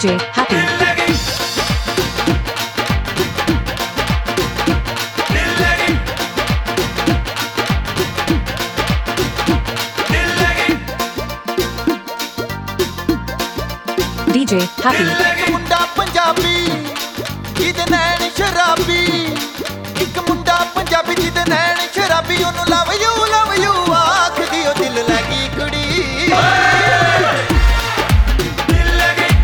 DJ Happy. DJ Happy. ਮੁੰਡਾ ਪੰਜਾਬੀ ਜਿਹਦੇ ਨੈਣ ਸ਼ਰਾਬੀ ਇੱਕ ਮੁੰਡਾ ਪੰਜਾਬੀ ਜਿਹਦੇ ਨੈਣ ਸ਼ਰਾਬੀ ਉਹਨੂੰ ਲਵ ਯੂ ਆਖਦੀ ਉਹ ਦਿਲ ਲੱਗੀ ਕੁੜੀ ਦਿਲ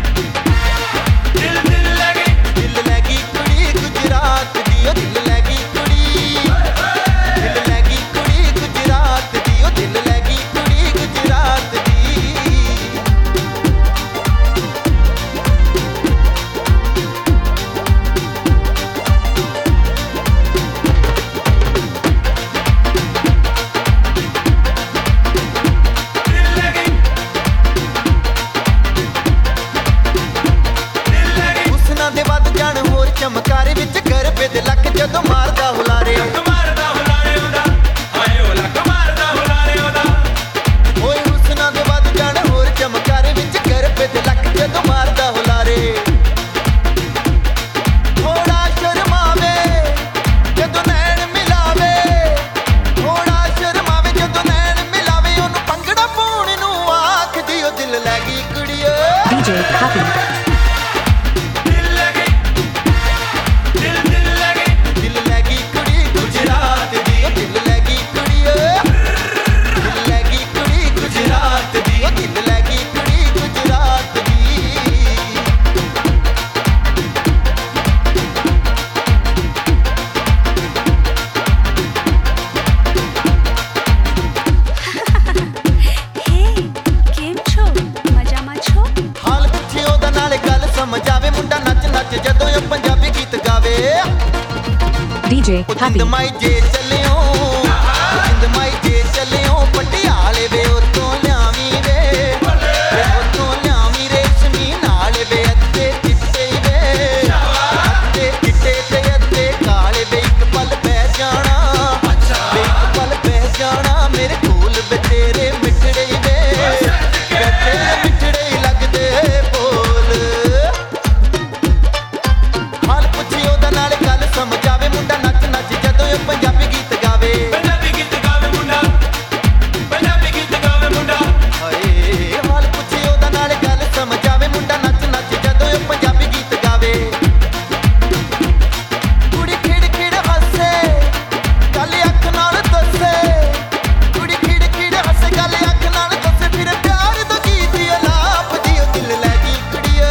ਲੱਗੀ ਕੁੜੀ ਗੁਜਰਾਤ ਦੀ ਉਹ ਦਿਲ ਲੱਗੀ ਕੁੜੀ ਗੁਜਰਾਤ ਦੀ ਉਹ ਦਿਲ ਲੱਗੀ ਕੁੜੀ ਗੁਜਰਾਤ ਦੀ ਚਮਕਾਰੇ ਵਿੱਚ ਗਰਬੇ ਦੇ ਲੱਕ ਜਦੋਂ ਮਾਰਦਾ ਹੁਲਾਰੇ ਉਹਦਾ ਹਾਏ ਉਹ ਲੱਕ ਮਾਰਦਾ ਹੁਲਾਰੇ ਉਹਦਾ ਓਏ ਹੁਸਨਾ ਦੇ ਵੱਧ ਜਾਣ ਹੋਰ ਚਮਕਾਰੇ ਵਿੱਚ ਗਰਬੇ ਦੇ ਲੱਕ ਜਦੋਂ ਮਾਰਦਾ ਹੁਲਾਰੇ ਥੋੜਾ ਸ਼ਰਮਾਵੇ ਜਦੋਂ ਨੈਣ ਮਿਲਾਵੇ ਥੋੜਾ ਸ਼ਰਮਾਵੇ ਜਦੋਂ ਨੈਣ ਮਿਲਾਵੇ ਉਹਨੂੰ ਪੰਗੜਾ ਪਾਉਣ ਨੂੰ ਆਖਦੀ ਉਹ ਦਿਲ ਲੱਗੀ ਕੁੜੀਏ DJ Happy. DJ Happy. ਮਾਈ ਜੇ ਚੱਲਿਓ ਮਾਈ ਜੇ ਚੱਲਿਓ ਪਟਿਆਲੇ ਵੇ ਉਤੋਂ ਲਿਆਵੀਂ ਵੇ ਉਤੋਂ ਲਿਆਵੀਂ ਰੇਸ਼ਮੀ ਨਾਲ ਵੇ ਅੱਤੇ ਚਿੱਟੇ ਵੇ ਅੱਤੇ ਚਿੱਟੇ ਤੇ ਅੱਤੇ ਕਾਲੇ ਵੇ ਇੱਕ ਪਲ ਬਹਿ ਜਾਣਾ ਵੇ ਇੱਕ ਪਲ ਬਹਿ ਜਾਣਾ ਮੇਰੇ ਕੋਲ ਵੇ ਤੇਰੇ ਮਿੱਠੜੇ ਵੇ ਤੇਰੇ ਮਿੱਠੜੇ ਲੱਗਦੇ ਬੋਲ ਹਾਲ ਪੁੱਛੀ ਉਹਦਾ ਨਾਲ ਗੱਲ ਸਮਝ ਆਵੇ ਮੁੰਡਾ ਨੱਚ ਨੱਚ ਜਦੋਂ ਇਹ ਪੰਜਾਬੀ ਗੀਤ ਗਾਵੇ ਹਾਏ ਹਾਲ ਪੁੱਛੀ ਉਹਦਾ ਨਾਲ ਗੱਲ ਸਮਝ ਆਵੇ ਮੁੰਡਾ ਨੱਚ ਨੱਚ ਜਦੋਂ ਇਹ ਪੰਜਾਬੀ ਗੀਤ ਗਾਵੇ ਕੁੜੀ ਖਿੜ ਖਿੜ ਹੱਸੇ ਗੱਲ ਅੱਖ ਨਾਲ ਦੱਸੇ ਕੁੜੀ ਖਿੜ ਖਿੜ ਹੱਸੇ ਗੱਲ ਅੱਖ ਨਾਲ ਦੱਸੇ ਫਿਰ ਪਿਆਰ ਦਾ ਗੀਤ ਅਲਾਪ ਦੀ ਉਹ ਦਿਲ ਲੈ ਗਈ ਕੁੜੀਏ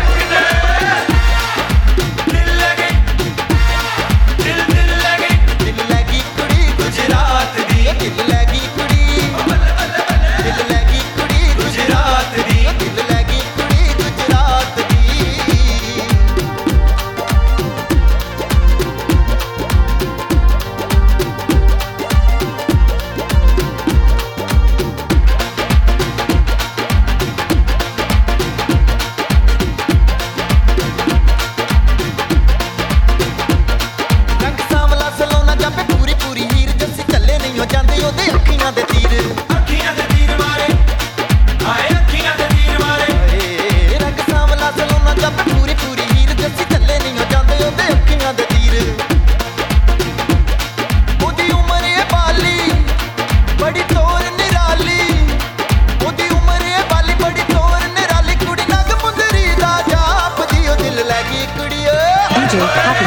DJ Happy.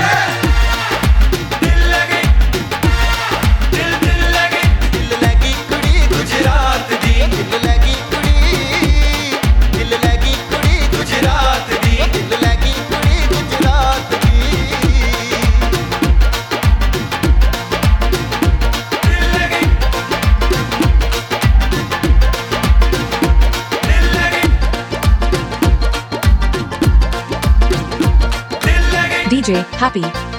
DJ Happy.